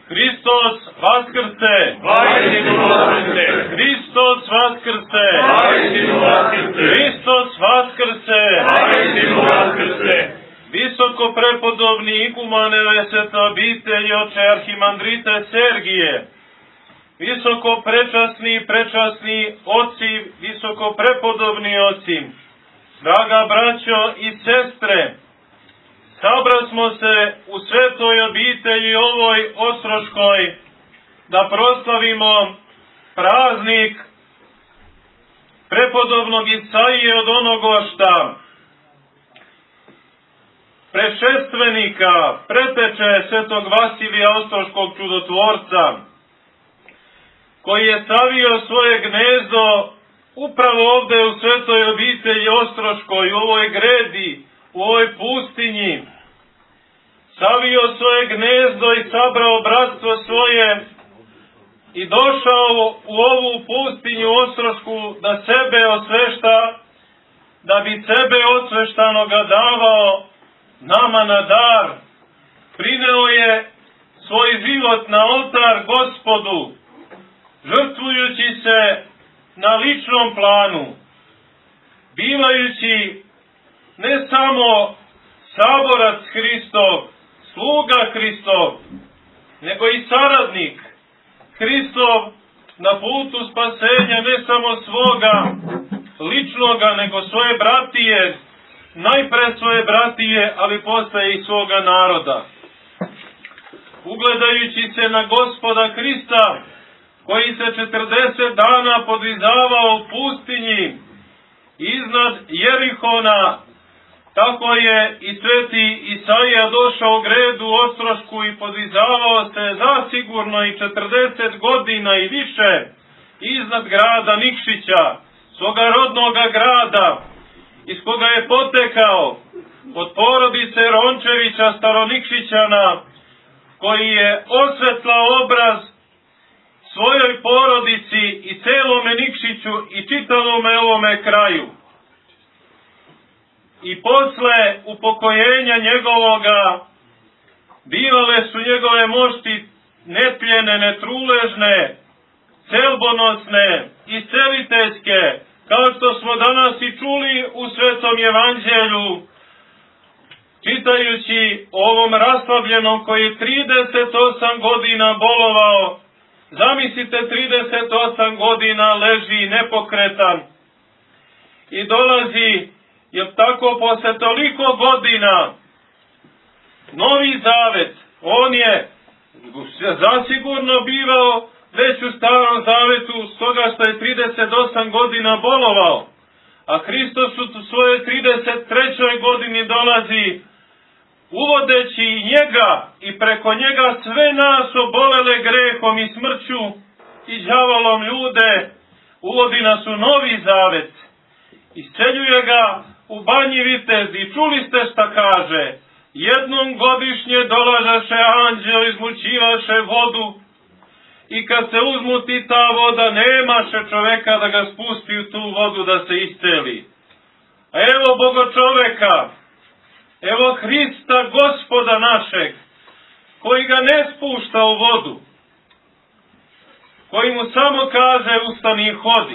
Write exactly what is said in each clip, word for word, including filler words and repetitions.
Hristos Vaskrse! Vaistinu Vaskrse! Hristos Vaskrse! Vaistinu Vaskrse! Hristos Vaskrse! Vaistinu Vaskrse! Visoko prepodobni igumane Sveta obitelji oče arhimandrite Sergije, visoko prečasni i prečasni oci, visoko prepodobni oci, draga braćo i sestre, sabrasmo se u svetoj obitelji ovoj ostroškoj da proslavimo praznik prepodobnog Isaije od Onogošta, prešestvenika, preteče svetog Vasilija Ostroškog čudotvorca, koji je stavio svoje gnezdo upravo ovde u svetoj obitelji Ostroškoj, u ovoj gredi, u ovoj pustinji. Stavio svoje gnezdo i sabrao bratstvo svoje i došao u ovu pustinju Ostrošku da sebe osvešta, da bi sebe osveštanoga davao nama na dar. Prineo je svoj život na oltar Gospodu, žrtvujući se na ličnom planu, bivajući ne samo saborac Hristov, sluga Hristov, nego i saradnik Hristov na putu spasenja ne samo svoga ličnoga, nego svoje bratije, najpre svoje bratije, ali postaje i svoga naroda. Ugledajući se na Gospoda Hrista, koji se četrdeset dana podvizavao u pustinji iznad Jerihona, tako je i sveti Isaija došao u gredu Ostrošku i podvizavao se zasigurno i četrdeset godina i više iznad grada Nikšića, svoga rodnoga grada, iz koga je potekao od porodice Rončevića Staronikšićana, koji je osvetlao obraz svojoj porodici i celome Nikšiću i čitavome ovome kraju. I posle upokojenja njegovoga bivale su njegove mošti netljene, netruležne, celbonosne i celiteljske, kao što smo danas i čuli u Svetom Evanđelju, čitajući o ovom raslabljenom koji je trideset osam godina bolovao. Zamislite, trideset osam godina leži nepokretan i dolazi, jer tako posle toliko godina, Novi Zavet, on je zasigurno bivao već u Starom Zavetu, stoga što je trideset osam godina bolovao, a Hristos u svojoj trideset trećoj godini dolazi, uvodeći njega i preko njega sve nas obolele grehom i smrću i đavolom ljude, uvodi nas u Novi Zavet, isceljuje ga u Banji Vitez i čuli ste šta kaže, jednom godišnje dolažaše anđeo, izmućivaše vodu i kad se uzmuti ta voda, nemaše čoveka da ga spusti u tu vodu da se isceli. A evo Bogo čoveka, evo Hrista Gospoda našeg, koji ga ne spušta u vodu, koji mu samo kaže ustani i hodi.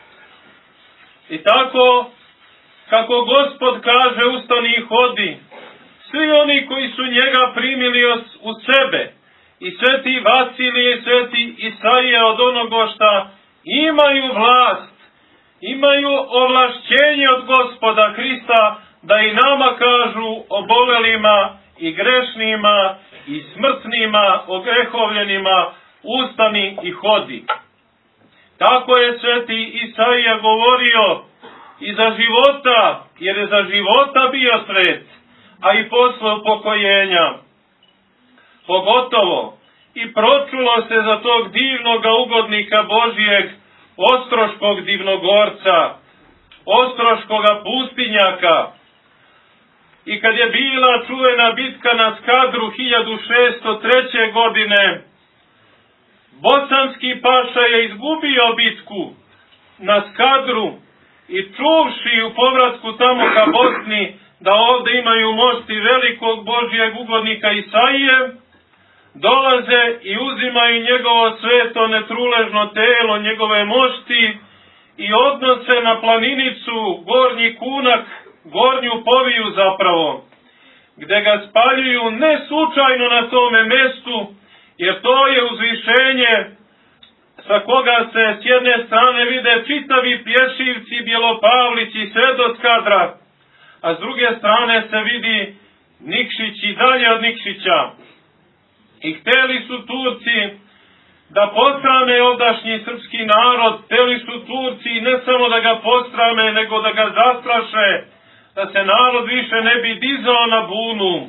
I tako, kako Gospod kaže ustani i hodi, svi oni koji su njega primili u sebe, i sveti Vasilije i sveti Isaija od Onogošta, imaju vlast, imaju ovlašćenje od Gospoda Hrista da i nama kažu obolelima i grešnima i smrtnima, ogrehovljenima, ustani i hodi. Tako je sveti Isaija govorio i za života, jer je za života bio svet, a i posle upokojenja. Pogotovo i pročulo se za tog divnoga ugodnika Božijeg, Ostroškog divnogorca, Ostroškoga pustinjaka. I kad je bila čuvena bitka na Skadru hiljadu šeststo treće. godine, bosanski paša je izgubio bitku na Skadru i čuvši u povratku tamo ka Bosni da ovde imaju mošti velikog Božijeg ugodnika Isaije, dolaze i uzimaju njegovo sveto netruležno telo, njegove mošti i odnose na planinicu, gornji kunak, gornju poviju zapravo, gde ga spaljuju ne slučajno na tome mestu, jer to je uzvišenje sa koga se s jedne strane vide čitavi pješivci, Bjelopavlići, sve do Skadra, a s druge strane se vidi Nikšić i dalje od Nikšića. I hteli su Turci da posrame ovdašnji srpski narod, hteli su Turci ne samo da ga posrame, nego da ga zastraše, da se narod više ne bi dizao na bunu.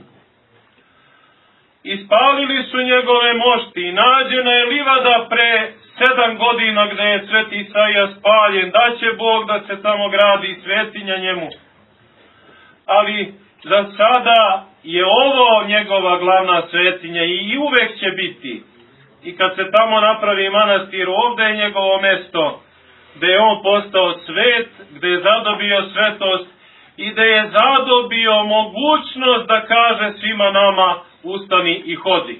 Ispalili su njegove mošti i nađena je livada pre sedam godina gde je Sveti Isaija spaljen. Daće Bog da se tamo gradi svetinja njemu. Ali za sada je ovo njegova glavna svetinja i uvek će biti. I kad se tamo napravi manastir, ovde je njegovo mesto, gde je on postao svet, gde je zadobio svetost i gde je zadobio mogućnost da kaže svima nama ustani i hodi.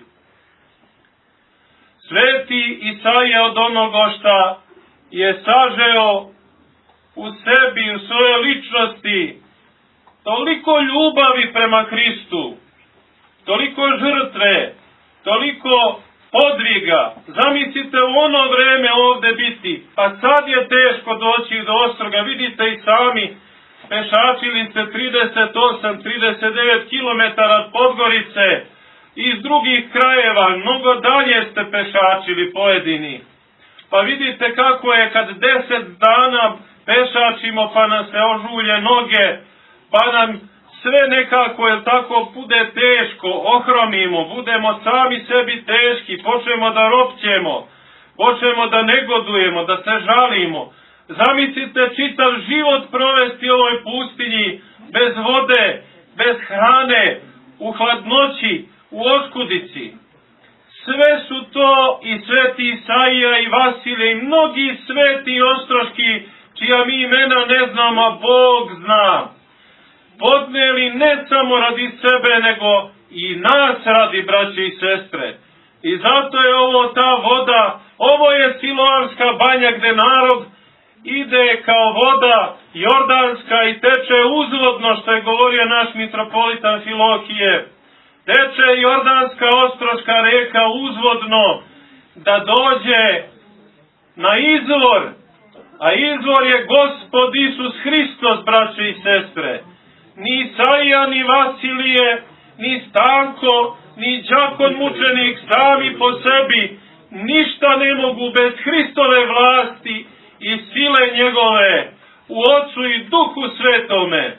Sveti Isaija od onoga šta je sažeo u sebi, u svojoj ličnosti, toliko ljubavi prema Hristu, toliko žrtve, toliko podviga. Zamislite u ono vreme ovde biti, pa sad je teško doći do Ostroga, vidite i sami, pešačili ste trideset osam trideset devet kilometara od Podgorice, iz drugih krajeva, mnogo dalje ste pešačili pojedini. Pa vidite kako je kad deset dana pešačimo pa nam se ožulje noge, pa nam sve nekako, je tako, bude teško, ohromimo, budemo sami sebi teški, počnemo da ropćemo, počnemo da negodujemo, da se žalimo. Zamislite čitav život provesti u ovoj pustinji, bez vode, bez hrane, u hladnoći, u oskudici. Sve su to i Sveti Isaija i Vasilije i mnogi sveti ostroški, čija mi imena ne znamo, a Bog zna, podneli ne samo radi sebe, nego i nas radi, braće i sestre. I zato je ovo ta voda, ovo je Siloamska banja gde narod ide kao voda jordanska i teče uzvodno, što je govorio naš mitropolitan Filohije. Teče jordanska ostroška reka uzvodno da dođe na izvor, a izvor je Gospod Isus Hristos, braće i sestre. Ni Isaija, ni Vasilije, ni Stanko, ni đakon mučenik sami po sebi ništa ne mogu bez Hristove vlasti i sile njegove u Otcu i Duhu Svetome.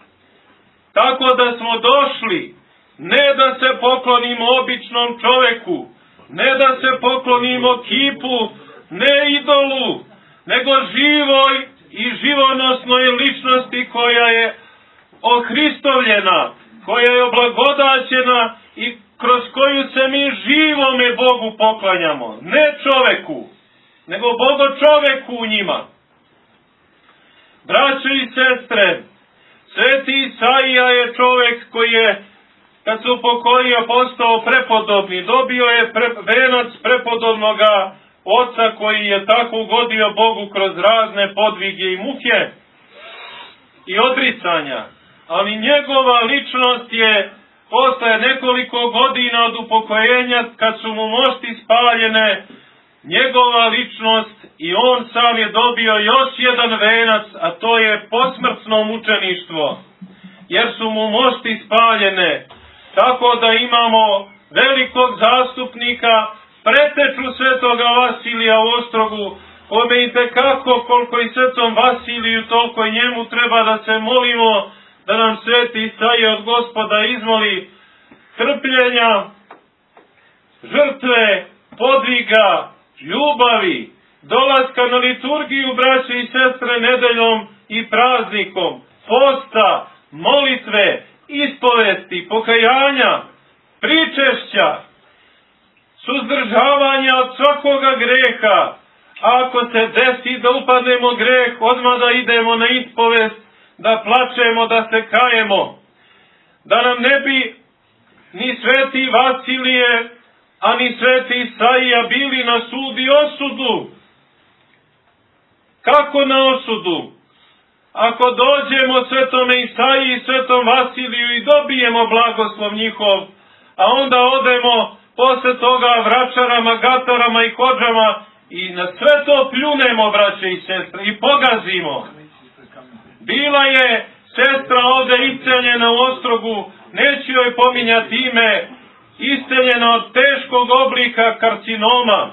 Tako da smo došli ne da se poklonimo običnom čoveku, ne da se poklonimo kipu, ne idolu, nego živoj i živonosnoj ličnosti koja je ohristovljena, koja je oblagodaćena i kroz koju se mi živome Bogu poklanjamo. Ne čoveku, nego Bogo čoveku u njima. Braćo i sestre, Sveti Isaija je čovek koji je, kad se upokojio, postao prepodobni. Dobio je pre, venac prepodobnoga oca koji je tako ugodio Bogu kroz razne podvige i muke i odricanja. Ali njegova ličnost je posle nekoliko godina od upokojenja, kad su mu mošti spaljene, njegova ličnost i on sam je dobio još jedan venac, a to je posmrtno mučeništvo, jer su mu mošti spaljene. Tako da imamo velikog zastupnika, preteču svetoga Vasilija u Ostrogu, kome i tekako koliko i svetom Vasiliju, toliko i njemu treba da se molimo, da nam Sveti Isaija od Gospoda izmoli trpljenja, žrtve, podviga, ljubavi, dolaska na liturgiju, braće i sestre, nedeljom i praznikom, posta, molitve, ispovesti, pokajanja, pričešća, suzdržavanja od svakoga greha. Ako se desi da upadnemo greh, odmah da idemo na ispovest, da plačemo, da se kajemo, da nam ne bi ni Sveti Vasilije a ni sveti Isaija bili na sud i osudu. Kako na osudu? Ako dođemo svetome Isaiji i svetom Vasiliju i dobijemo blagoslov njihov, a onda odemo posle toga vračarama, gatarama i hodžama i na sve to pljunemo, braće i sestre, i pogazimo. Bila je sestra ovde isceljena u Ostrogu, neću joj pominjati ime, isceljena od teškog oblika karcinoma.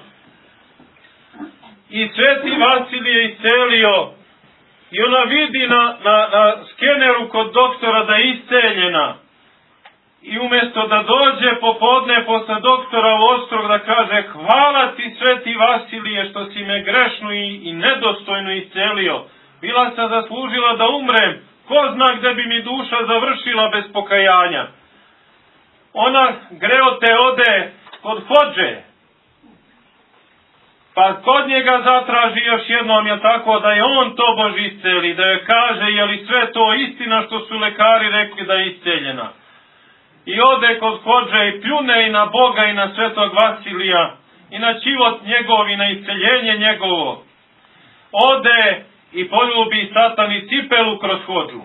I sveti Vasilije iscelio. I ona vidi na, na, na skeneru kod doktora da je isceljena. I umjesto da dođe popodne posle doktora u Ostrog da kaže hvala ti sveti Vasilije što si me grešnu i, i nedostojno iscelio. Bila sam zaslužila da umrem. Ko zna gde bi mi duša završila bez pokajanja. Ona greote ode kod hodže. Pa kod njega zatraži još jednom, je tako, da je on to Bož isceli, da joj kaže je li sve to istina što su lekari rekli da je isceljena. I ode kod hodže i pljune i na Boga i na svetog Vasilija i na život njegov i na isceljenje njegovo. Ode i poljubi Satan i cipelu kroz hodžu.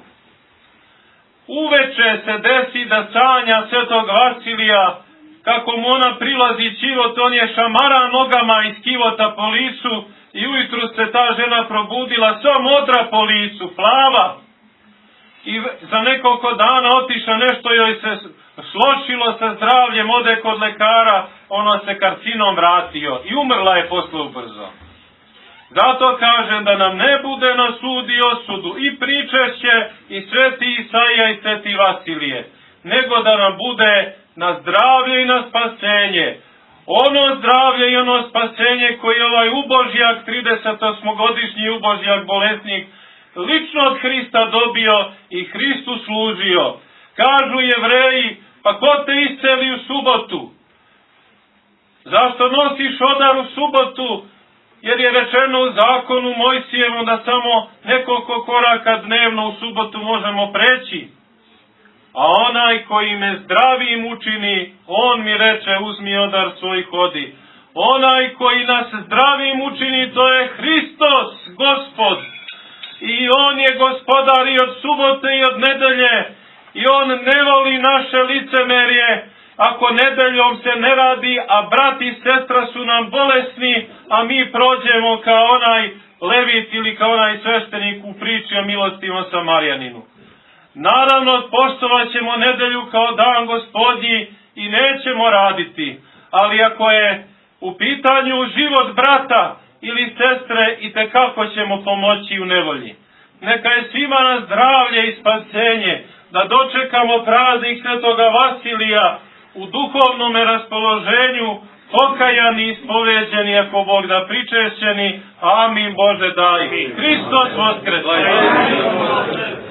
Uveče se desi da sanja svetog Vasilija, kako mu ona prilazi čivot, on je šamara nogama iz kivota po licu i ujutru se ta žena probudila, sva modra po licu, plava. I za nekoliko dana otiša, nešto joj se slošilo sa zdravljem, ode kod lekara, ono se karcinom vratio i umrla je posle ubrzo. Zato kažem da nam ne bude na sud i osudu i pričešće i sveti Isaija i sveti Vasilije, nego da nam bude na zdravlje i na spasenje. Ono zdravlje i ono spasenje koji ovaj ubožjak, tridesetosmogodišnji ubožjak bolesnik, lično od Hrista dobio i Hristu služio. Kažu Jevreji, pa ko te isceli u subotu? Zašto nosiš odar u subotu? Jer je rečeno u zakonu Mojsijevom da samo nekoliko koraka dnevno u subotu možemo preći. A onaj koji me zdravim učini, on mi reče uzmi odar svoj hodi. Onaj koji nas zdravim učini, to je Hristos, Gospod. I on je gospodar i od subote i od nedelje. I on ne voli naše licemerje. Ako nedeljom se ne radi, a brat i sestra su nam bolesni, a mi prođemo kao onaj levit ili kao onaj sveštenik u priči o milostivom Samarjaninu. Naravno, poštovat ćemo nedelju kao dan Gospodnji i nećemo raditi, ali ako je u pitanju život brata ili sestre, i tekako ćemo pomoći u nevolji. Neka je svima na zdravlje i spasenje, da dočekamo praznik svetoga Vasilija u duhovnom raspoloženju, pokajani i ispoveđeni, ako Bog da pričešćeni. Amin Bože daj. Hristos voskreće.